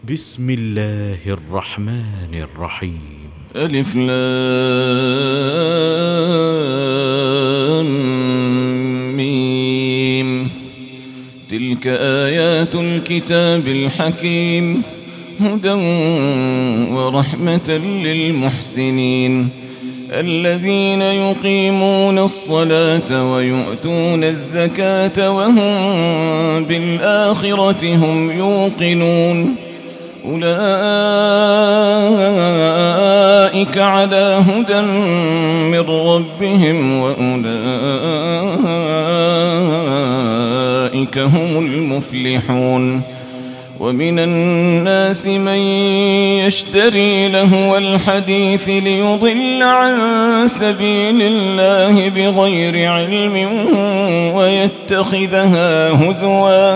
بسم الله الرحمن الرحيم. ألف لام ميم. تلك آيات الكتاب الحكيم هدى ورحمة للمحسنين الذين يقيمون الصلاة ويؤتون الزكاة وهم بالآخرة هم يوقنون أولئك على هدى من ربهم وأولئك هم المفلحون. ومن الناس من يشتري لهو الحديث ليضل عن سبيل الله بغير علم ويتخذها هزوا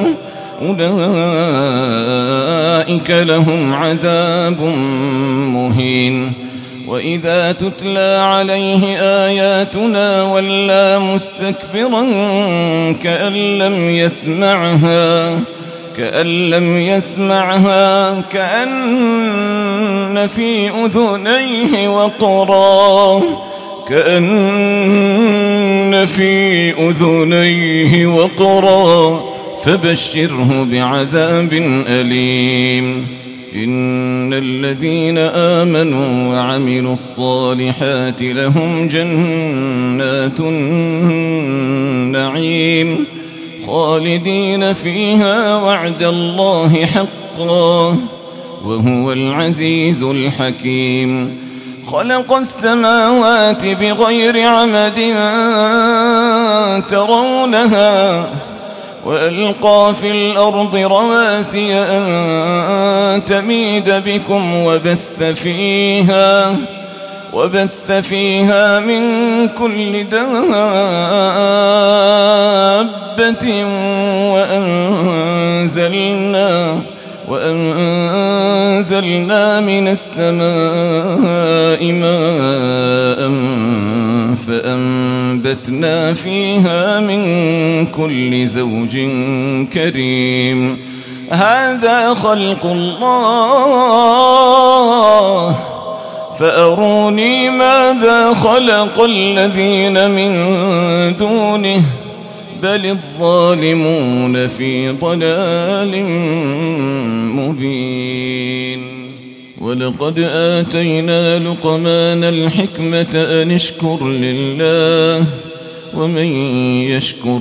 أولئك لهم عذاب مهين. وإذا تتلى عليه آياتنا ولى مستكبرا كأن لم يسمعها كأن في أذنيه وقرا فبشره بعذاب أليم. إن الذين آمنوا وعملوا الصالحات لهم جنات النعيم خالدين فيها وعد الله حقا وهو العزيز الحكيم. خلق السماوات بغير عمد ترونها وألقى في الأرض رواسي أن تميد بكم وبث فيها من كل دابة وأنزلنا من السماء ماء فأنبتنا فيها من كل زوج كريم. هذا خلق الله فأروني ماذا خلق الذين من دونه بل الظالمون في ضلال مبين. ولقد آتينا لقمان الحكمة أن اشكر لله ومن يشكر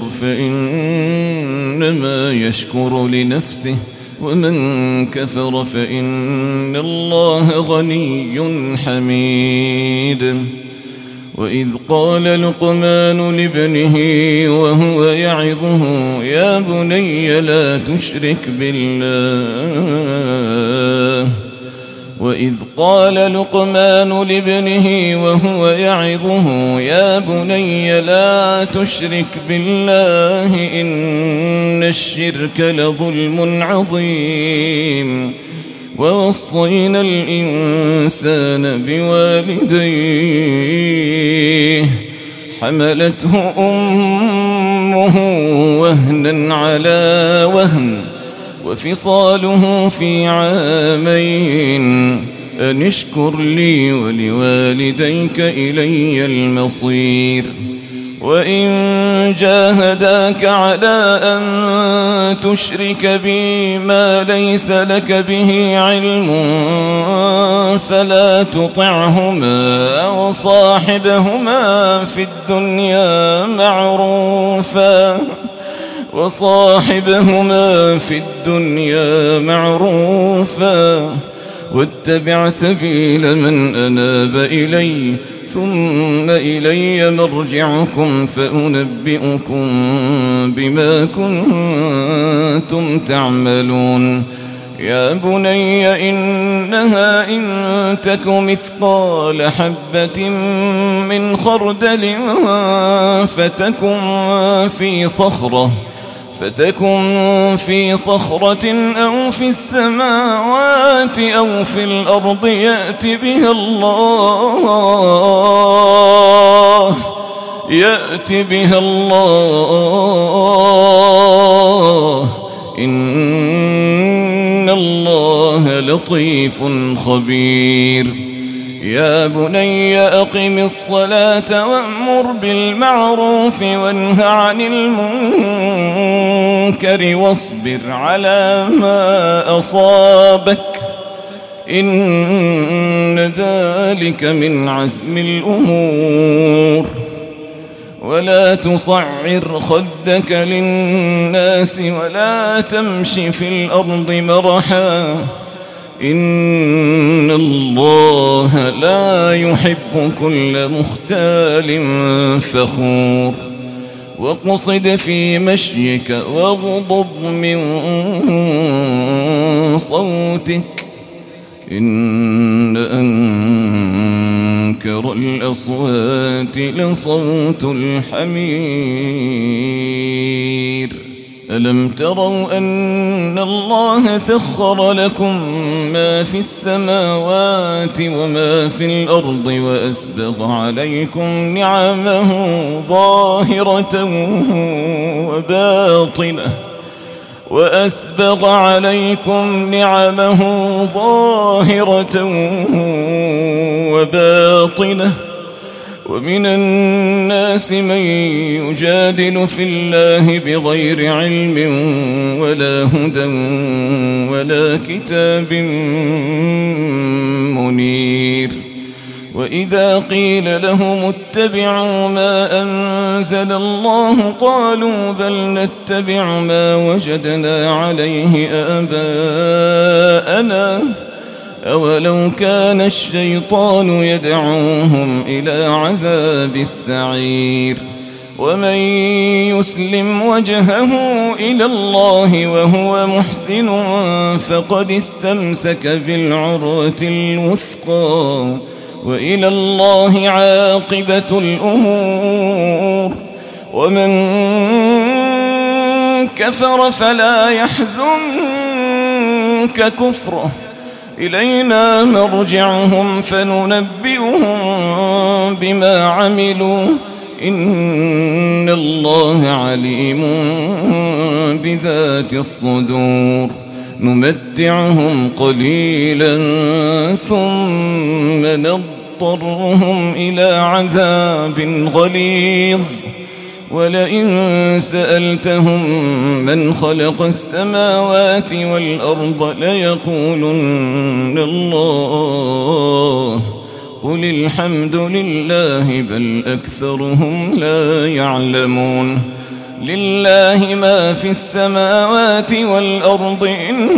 فإنما يشكر لنفسه ومن كفر فإن الله غني حميد. وإذ قال لقمان لابنه وهو يعظه يا بني لا تشرك بالله وإذ قال لقمان لابنه وهو يعظه يا بني لا تشرك بالله إن الشرك لظلم عظيم. ووصينا الإنسان بوالديه حملته أمه وهنا على وهن وفصاله في عامين أن اشكر لي ولوالديك إلي المصير. وإن جاهداك على أن تشرك بي ما ليس لك به علم فلا تطعهما وصاحبهما في الدنيا معروفا واتبع سبيل من أناب إلي ثم إلي مرجعكم فأنبئكم بما كنتم تعملون. يا بني إنها إن تك مثقال حبة من خردل فتكن في صخرة أو في السماوات أو في الأرض يأت بها الله إن الله الله لطيف خبير يا بني أقم الصلاة وأمر بالمعروف وانه عن المنكر واصبر على ما أصابك إن ذلك من عزم الأمور ولا تصعر خدك للناس ولا تمش في الأرض مرحا إن الله لا يحب كل مختال فخور واقصد في مشيك واغضض من صوتك إن أنكر الأصوات لصوت الحمير ألم تروا أن الله سخر لكم ما في السماوات وما في الأرض وأسبغ عليكم نعمه ظاهرة وباطنة ومن الناس من يجادل في الله بغير علم ولا هدى ولا كتاب منير وإذا قيل لهم اتبعوا ما أنزل الله قالوا بل نتبع ما وجدنا عليه آباءنا أولو كان الشيطان يدعوهم إلى عذاب السعير ومن يسلم وجهه إلى الله وهو محسن فقد استمسك بالعروة الوثقى وإلى الله عاقبة الأمور ومن كفر فلا يحزنك كفره إلينا مرجعهم فننبئهم بما عملوا إن الله عليم بذات الصدور نمتعهم قليلا ثم نضطرهم إلى عذاب غليظ ولئن سألتهم من خلق السماوات والأرض ليقولن الله قل الحمد لله بل أكثرهم لا يعلمون لله ما في السماوات والأرض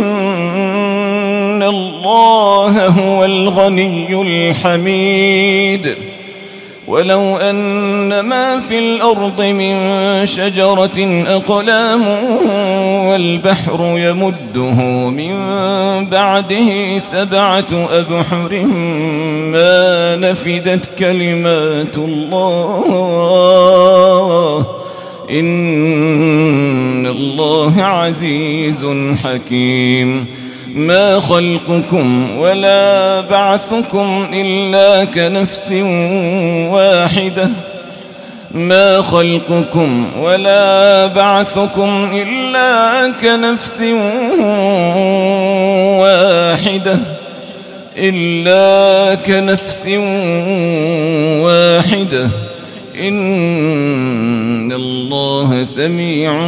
إن الله هو الغني الحميد ولو أن ما في الأرض من شجرة أقلام والبحر يمده من بعده 7 أبحر ما نفدت كلمات الله إن الله عزيز حكيم ما خلقكم ولا بعثكم إلا كنفس واحدة ما خلقكم ولا بعثكم إلا كنفس واحدة إن الله سميع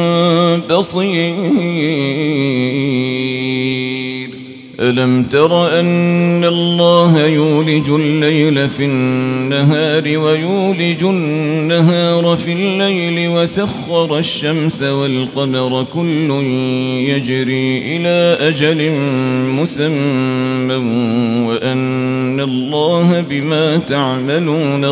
بصير ألم تر أن الله يولج الليل في النهار ويولج النهار في الليل وسخر الشمس والقمر كل يجري إلى أجل مسمى وأن الله بما تعملون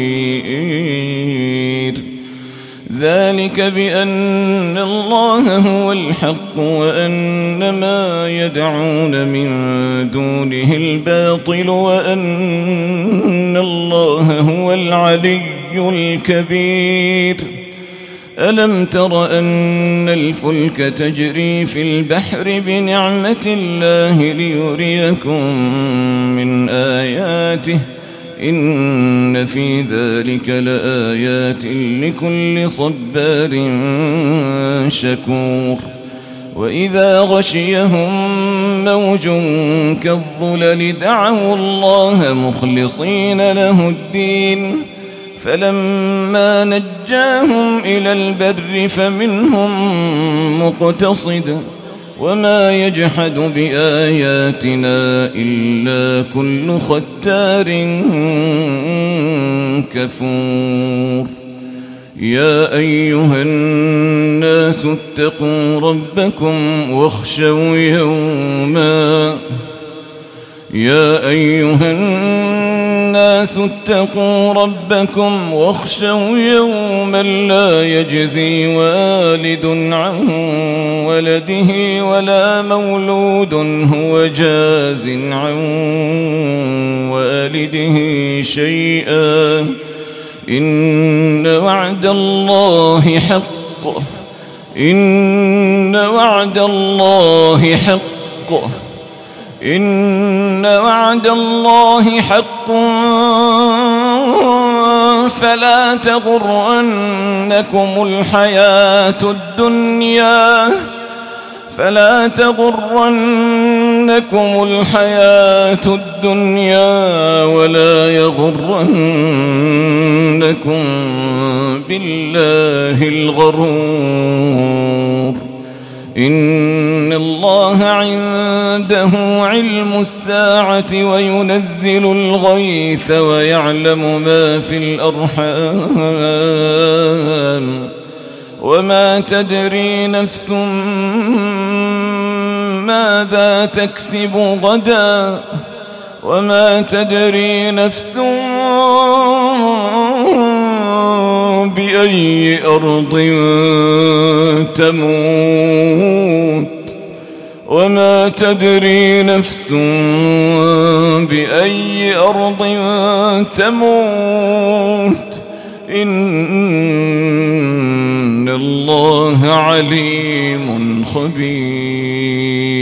خبير ذلك بأن الله هو الحق وأن ما يدعون من دونه الباطل وأن الله هو العلي الكبير ألم تر أن الفلك تجري في البحر بنعمة الله ليريكم من آياته إن في ذلك لآيات لكل صبار شكور وإذا غشيهم موج كالظلل دعوا الله مخلصين له الدين فلما نجاهم إلى البر فمنهم مقتصد وما يجحد بآياتنا إلا كل ختار كفور يا أيها الناس اتقوا ربكم واخشوا يوما لا يجزي والد عن ولده ولا مولود هو جاز عن والده شيئا إن وعد الله حق فلا تغرنكم الحياة الدنيا ولا يغرنكم بالله الغرور إن الله عنده علم الساعة وينزل الغيث ويعلم ما في الأرحام وما تدري نفس ماذا تكسب غدا وما تدري نفس بأي أرض تموت وما تدري نفس بأي أرض تموت إن الله عليم خبير